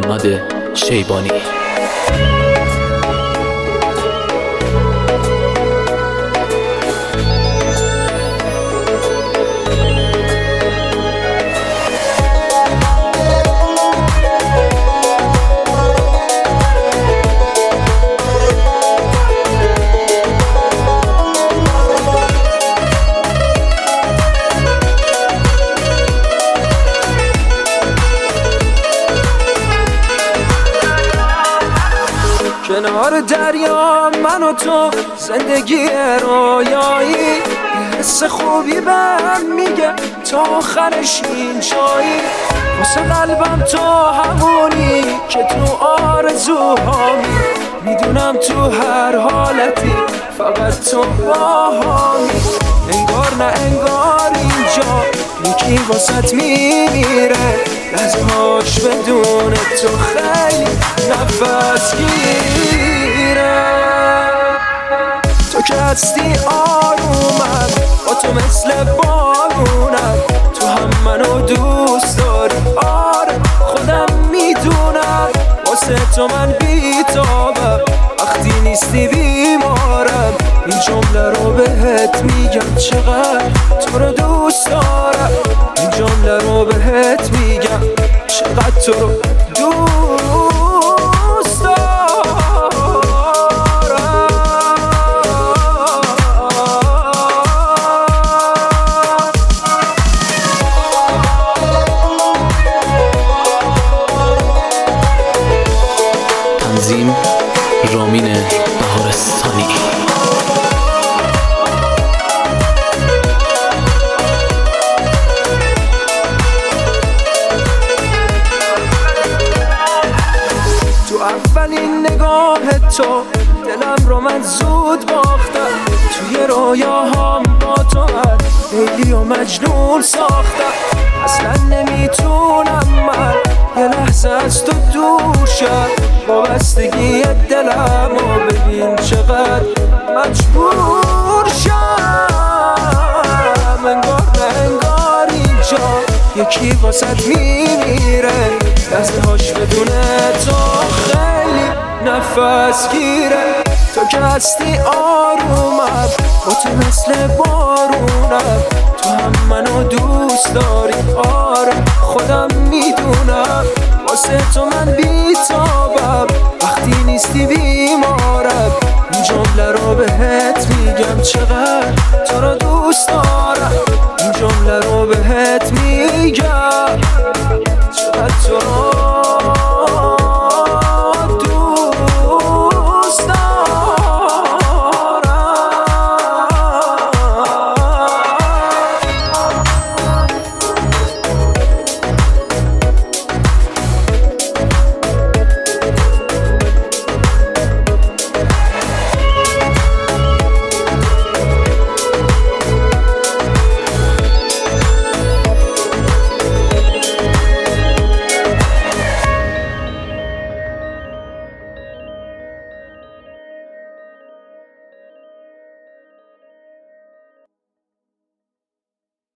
محمد شیبانی. کنار دریا من و تو زندگی رویایی، حس خوبی بهم میگه تا آخرش اینجایی. واسه قلبم تو همونی که تو آرزوهامی، میدونم تو هر حالتی فقط تو باهامی. انگار نه انگار اینجا یکی واسط میمیره، لحظه‌هاش بدون تو خیلی نفس گیره. تو که هستی آرومم، با تو مثل بارونم، تو هم منو دوست داری. آره خودم میدونم واسه تو من بیتابم، وقتی نیستی بیمارم. این جمله رو بهت میگم چقدر تو رو دوست دارم. این جمله رو بهت میگم چقدر تو رو دوست دارم. تنظیم رامین بهارستانی. اولین نگاه تو دلم رو من زود باختم، توی رویاهام با تو هر لیلی و مجنون ساختم. اصلا نمیتونم من یه لحظه از تو دور شم، وابستگی دلم و ببین چقدر مجبور شم. انگار نه انگار اینجا یکی واسط میمیره، لحظه‌هاش بدون تو خیلی نفس گیره. تو که هستی آرومم، با تو مثل بارونم، تو هم منو دوست داری. آره خودم میدونم واسه تو من بیتابم، وقتی نیستی بیمارم. این جمله رو بهت میگم چقدر